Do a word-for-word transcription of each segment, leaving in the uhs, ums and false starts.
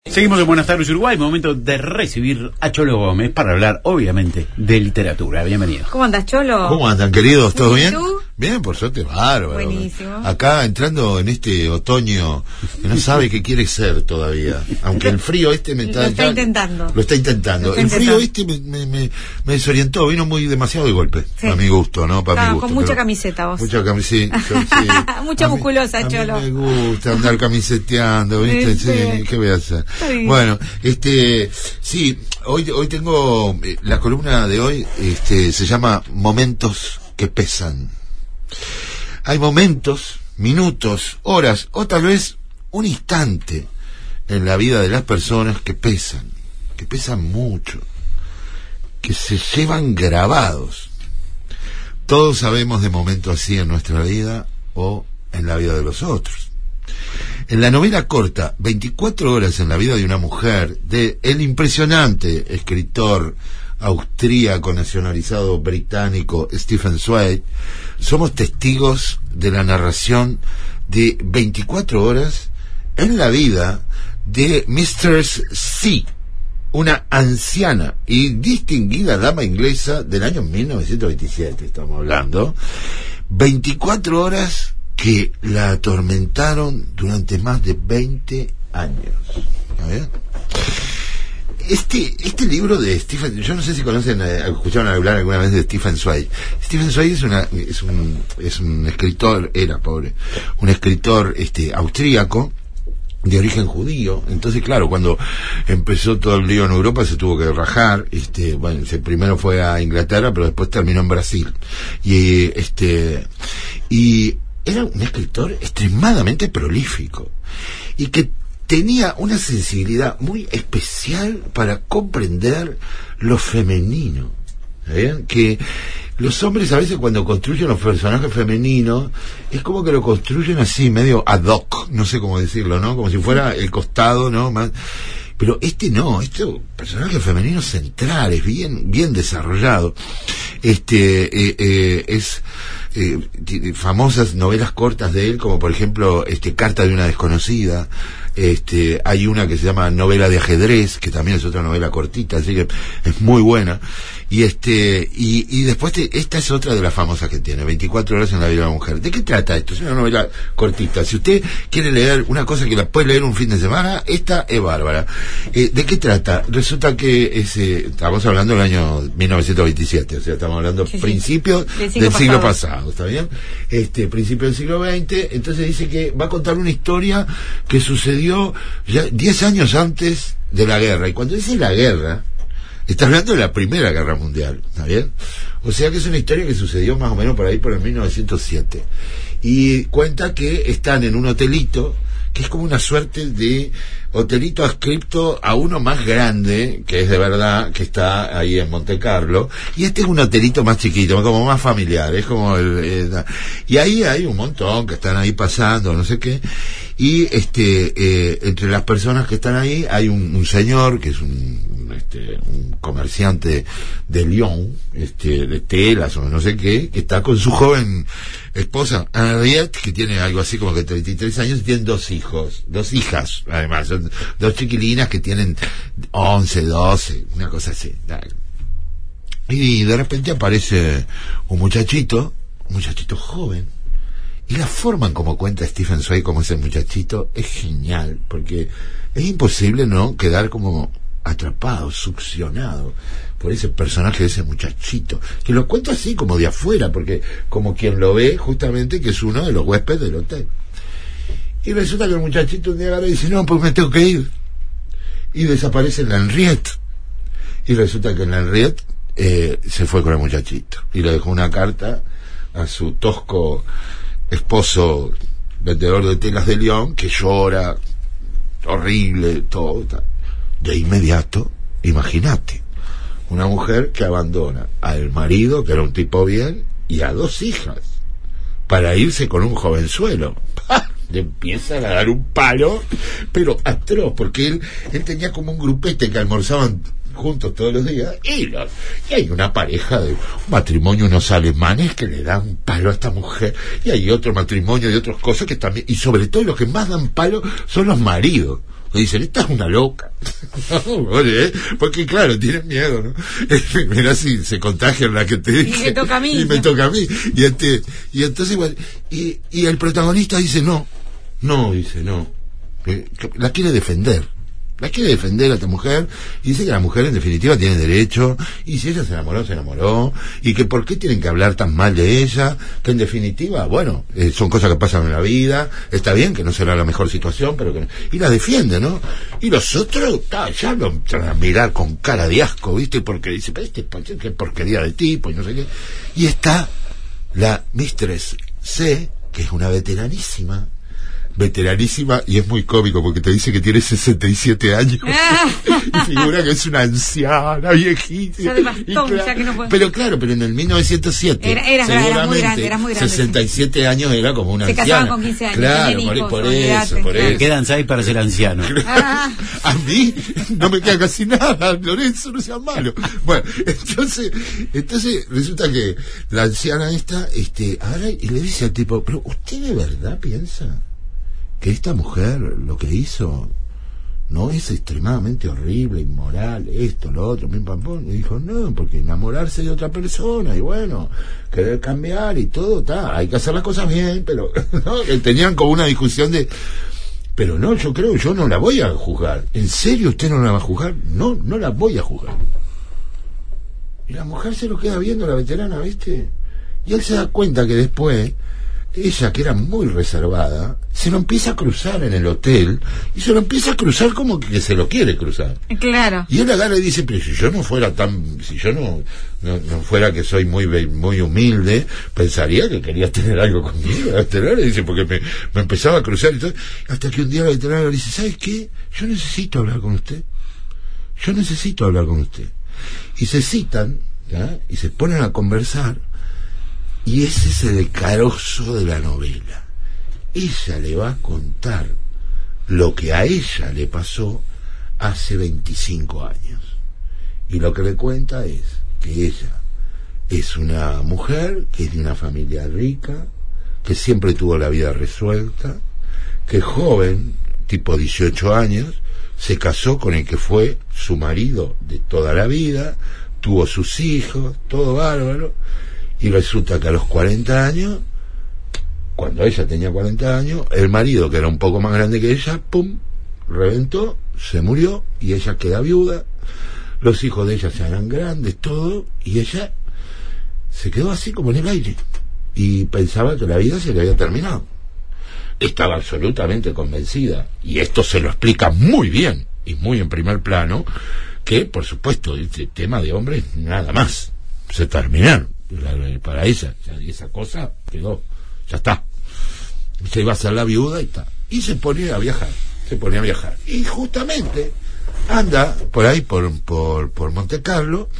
Seguimos en Buenas tardes Uruguay, momento de recibir a Cholo Gómez para hablar, obviamente, de literatura. Bienvenido. ¿Cómo andas, Cholo? ¿Cómo andan, queridos? ¿Todo bien? ¿Tú? Bien, por suerte, bárbaro. Buenísimo. Acá entrando en este otoño que no sabe qué quiere ser todavía, aunque el frío este me está... Lo está ya, intentando. Lo está intentando. Lo está el frío intentando. este me, me, me, me desorientó, vino muy demasiado de golpe, Sí. para mi gusto, ¿no? Para Claro, mi gusto. con mucha pero- camiseta vos. Mucha camiseta, sí. Mucha A mí- musculosa, a mí Cholo. me gusta andar camiseteando, ¿viste? Sí, Sí, sí. ¿qué voy a hacer? Está bien. Bueno, este, sí, hoy, hoy tengo, eh, la columna de hoy, este, se llama Momentos que pesan. Hay momentos, minutos, horas, o tal vez un instante en la vida de las personas que pesan, que pesan mucho, que se llevan grabados. Todos sabemos de momentos así en nuestra vida o en la vida de los otros. En la novela corta veinticuatro horas en la vida de una mujer, de el impresionante escritor austríaco nacionalizado británico Stephen Zweig, somos testigos de la narración de veinticuatro horas en la vida de Mistress C, una anciana y distinguida dama inglesa del año mil novecientos veintisiete, estamos hablando. veinticuatro horas que la atormentaron durante más de veinte años. ¿Está bien? Este, este libro de Stephen, yo no sé si conocen, eh, escucharon hablar alguna vez de Stephen Zweig. Stephen Zweig es una, es un, es un escritor, era pobre, un escritor, este, austríaco, de origen judío. Entonces, claro, cuando empezó todo el lío en Europa se tuvo que rajar. Este, bueno, se, primero fue a Inglaterra, pero después terminó en Brasil. Y este, y era un escritor extremadamente prolífico y que tenía una sensibilidad muy especial para comprender lo femenino. ¿Bien? Que los hombres a veces cuando construyen los personajes femeninos es como que lo construyen así medio ad hoc, no sé cómo decirlo, ¿no? Como si fuera el costado, ¿no? Más, pero este no, este personajes femeninos centrales, bien, bien desarrollado. Este eh, eh, es eh, famosas novelas cortas de él, como por ejemplo este Carta de una desconocida. Este, hay una que se llama Novela de ajedrez, que también es otra novela cortita, así que es muy buena. Y este, y, y después te, esta es otra de las famosas que tiene, veinticuatro horas en la vida de una mujer. ¿De qué trata esto? Es una novela cortita. Si usted quiere leer una cosa que la puede leer un fin de semana, esta es bárbara. Eh, ¿De qué trata? Resulta que es, eh, estamos hablando del año mil novecientos veintisiete, o sea, estamos hablando Sí, sí. principios Del siglo del siglo pasado. pasado, ¿está bien? Este, principio del siglo veinte, entonces dice que va a contar una historia que sucedió ya diez años antes de la guerra. Y cuando dice la guerra, está hablando de la Primera Guerra Mundial, ¿está bien? O sea que es una historia que sucedió más o menos por ahí por el mil novecientos siete. Y cuenta que están en un hotelito, que es como una suerte de hotelito adscripto a uno más grande, que es de verdad, que está ahí en Monte Carlo, y este es un hotelito más chiquito, como más familiar, es como el, eh, y ahí hay un montón que están ahí pasando, no sé qué, y este, eh, entre las personas que están ahí hay un, un señor que es un, este, un comerciante de Lyon, este, de telas o no sé qué, que está con su joven esposa Henriette, que tiene algo así como que treinta y tres años, y tienen dos hijos, dos hijas, además, son dos chiquilinas que tienen once, doce, una cosa así. Y de repente aparece un muchachito, un muchachito joven, y la forma en como cuenta Stephen Zweig como ese muchachito es genial, porque es imposible no quedar como atrapado, succionado por ese personaje de ese muchachito, que lo cuento así como de afuera, porque como quien lo ve justamente que es uno de los huéspedes del hotel. Y resulta que el muchachito un día agarra y dice, no, pues me tengo que ir, y desaparece la Henriette, y resulta que la Henriette eh, se fue con el muchachito y le dejó una carta a su tosco esposo vendedor de telas de Lyon, que llora horrible, todo tal. De inmediato, imagínate, una mujer que abandona al marido, que era un tipo bien, y a dos hijas, para irse con un jovenzuelo. ¡Pah! Le empiezan a dar un palo, pero atroz, porque él, él tenía como un grupete que almorzaban juntos todos los días, y, los, y hay una pareja de un matrimonio, unos alemanes que le dan palo a esta mujer, y hay otro matrimonio y otras cosas que también, y sobre todo los que más dan palo son los maridos. me dicen, esta es una loca. No, ¿eh? Porque claro, tienen miedo, ¿no? Mirá si se contagian la que te dice. Y me toca a mí. Y me toca a mí. Y, este, y entonces, bueno, y, y el protagonista dice, no, no, dice, no. Eh, la quiere defender. La quiere defender a esta mujer y dice que la mujer en definitiva tiene derecho, y si ella se enamoró, se enamoró, y que por qué tienen que hablar tan mal de ella, que en definitiva, bueno, eh, son cosas que pasan en la vida, está bien que no será la mejor situación, pero que... Y la defiende, ¿no? Y los otros, ta, ya lo empiezan a mirar con cara de asco, ¿viste? Porque dice, pero este qué porquería de tipo y no sé qué. Y está la Mistress C, que es una veteranísima, veteranísima, y es muy cómico porque te dice que tiene sesenta y siete años y figura que es una anciana viejita ya de bastón, claro, ya que no puede... pero claro, pero en el mil novecientos siete era, era, seguramente era muy grande, era muy grande, sesenta y siete sí. años era como una se anciana. casaban con quince años, claro, hijos, por, por olvidate, eso por claro. eso quedan seis para ser anciano. Ah. A mí no me queda casi nada, Lorenzo, no seas malo. Bueno, entonces entonces resulta que la anciana esta este ahora y le dice al tipo, pero ¿usted de verdad piensa que esta mujer lo que hizo no es extremadamente horrible, inmoral, esto, lo otro, pim pam pum? Y dijo, no, porque enamorarse de otra persona y bueno, querer cambiar y todo, está, hay que hacer las cosas bien, pero ¿no? Tenían como una discusión de, pero no, yo creo, yo no la voy a juzgar. ¿En serio usted no la va a juzgar? No, no la voy a juzgar. Y la mujer se lo queda viendo, la veterana, ¿viste? Y él se da cuenta que después ella, que era muy reservada, se lo empieza a cruzar en el hotel, y se lo empieza a cruzar como que se lo quiere cruzar. Claro. Y él agarra y dice, pero si yo no fuera tan, si yo no, no, no fuera que soy muy muy humilde, pensaría que querías tener algo conmigo. La veterana dice, porque me, me empezaba a cruzar y todo, hasta que un día la veterana le dice, ¿sabes qué? Yo necesito hablar con usted. Yo necesito hablar con usted. Y se citan, ¿ya? Y se ponen a conversar. Y ese es el carozo de la novela. Ella le va a contar lo que a ella le pasó hace veinticinco años. Y lo que le cuenta es que ella es una mujer que es de una familia rica, que siempre tuvo la vida resuelta, que joven, tipo dieciocho años, se casó con el que fue su marido de toda la vida, tuvo sus hijos, todo bárbaro. Y resulta que a los cuarenta años, cuando ella tenía cuarenta años, el marido, que era un poco más grande que ella, pum, reventó, se murió, y ella queda viuda, los hijos de ella se harán grandes, todo, y ella se quedó así como en el aire, y pensaba que la vida se le había terminado. Estaba absolutamente convencida, y esto se lo explica muy bien, y muy en primer plano, que, por supuesto, este tema de hombres, nada más, se terminaron. Para ella, ya esa cosa quedó, ya está, se iba a hacer la viuda y está, y se ponía a viajar, se ponía a viajar, y justamente anda por ahí por por por Monte Carlo,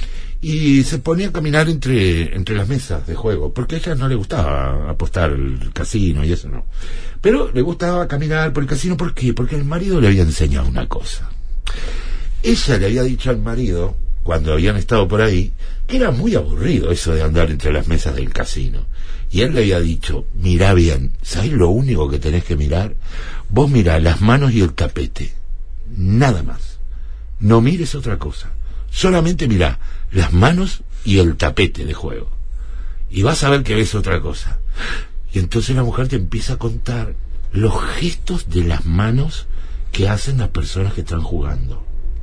y se ponía a caminar entre entre las mesas de juego, porque a ella no le gustaba apostar el casino y eso no, pero le gustaba caminar por el casino. ¿Por qué? Porque el marido le había enseñado una cosa. Ella le había dicho al marido, cuando habían estado por ahí, que era muy aburrido eso de andar entre las mesas del casino. Y él le había dicho, mirá bien, ¿sabés lo único que tenés que mirar? Vos mirá las manos y el tapete, nada más. No mires otra cosa, solamente mirá las manos y el tapete de juego, y vas a ver que ves otra cosa. Y entonces la mujer te empieza a contar los gestos de las manos que hacen las personas que están jugando,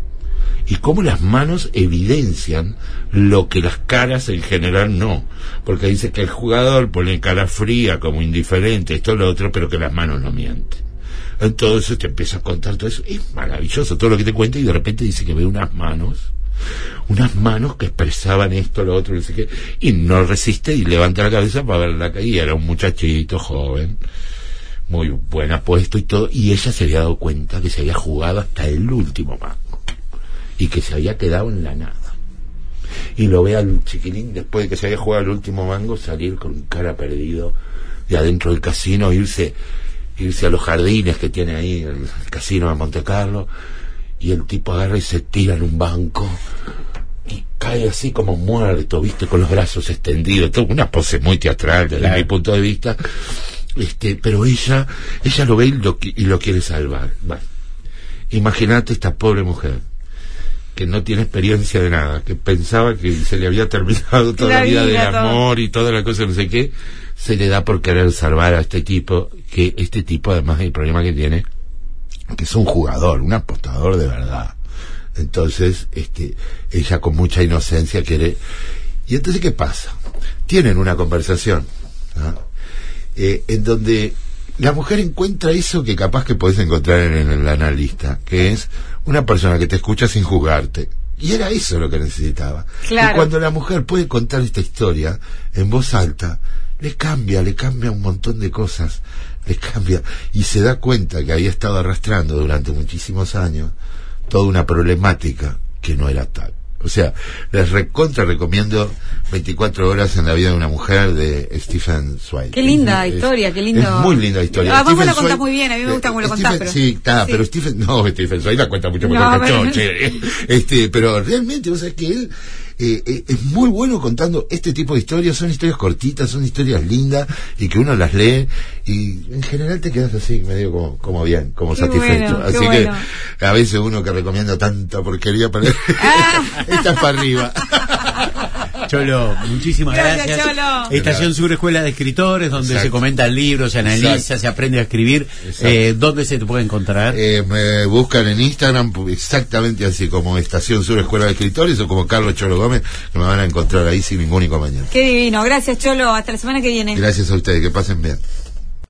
y cómo las manos evidencian lo que las caras en general no, porque dice que el jugador pone cara fría, como indiferente, esto lo otro, pero que las manos no mienten. Entonces te empieza a contar todo eso, es maravilloso todo lo que te cuenta, y de repente dice que ve unas manos, unas manos que expresaban esto, lo otro, no sé qué, y no resiste y levanta la cabeza para ver la caída. Era un muchachito joven, muy buen apuesto y todo, y ella se había dado cuenta que se había jugado hasta el último mango y que se había quedado en la nada. Y lo ve al chiquilín, después de que se había jugado el último mango, salir con cara perdido de adentro del casino, irse irse a los jardines que tiene ahí el casino de Monte Carlo, y el tipo agarra y se tira en un banco y cae así como muerto, viste, con los brazos extendidos, todo una pose muy teatral desde claro. mi punto de vista, este, pero ella ella lo ve y lo, y lo quiere salvar. Bueno, Imagínate esta pobre mujer que no tiene experiencia de nada, que pensaba que se le había terminado toda la, la vida del amor todo. Y toda la cosa, no sé qué, se le da por querer salvar a este tipo, que este tipo además el problema que tiene, que es un jugador, un apostador de verdad. Entonces, este, ella con mucha inocencia quiere... Y entonces, ¿qué pasa? Tienen una conversación, ¿no? eh, en donde la mujer encuentra eso que capaz que podés encontrar en el analista, que es una persona que te escucha sin juzgarte. Y era eso lo que necesitaba. Claro. Y cuando la mujer puede contar esta historia en voz alta, le cambia, le cambia un montón de cosas, le cambia, y se da cuenta que había estado arrastrando durante muchísimos años toda una problemática que no era tal. O sea, les recontra recomiendo veinticuatro horas en la vida de una mujer de Stephen Zweig. Qué linda es, historia, es, qué lindo. Es muy linda historia. Ah, vos me lo Zweig, contás muy bien, a mí me gusta cómo lo contás, pero... Sí, está, sí. pero Stephen, no, Stephen Zweig la cuenta mucho no, mejor que yo, pero... che. Este, pero realmente, vos sabés que él eh, eh, es muy bueno contando este tipo de historias, son historias cortitas, son historias lindas, y que uno las lee, y en general te quedas así, medio como, como bien, como qué satisfecho. Bueno, así que, bueno. a veces uno que recomienda tanta porquería para... Ah. Estás para arriba. Cholo, muchísimas gracias. gracias. Cholo. Estación Sur, Escuela de Escritores, donde Exacto. se comentan libros, se analiza, Exacto. se aprende a escribir. Eh, ¿Dónde se te puede encontrar? Eh, me buscan en Instagram exactamente así como Estación Sur Escuela de Escritores o como Carlos Cholo Gómez, que me van a encontrar ahí sin ningún inconveniente. Qué divino. Gracias, Cholo. Hasta la semana que viene. Gracias a ustedes, que pasen bien.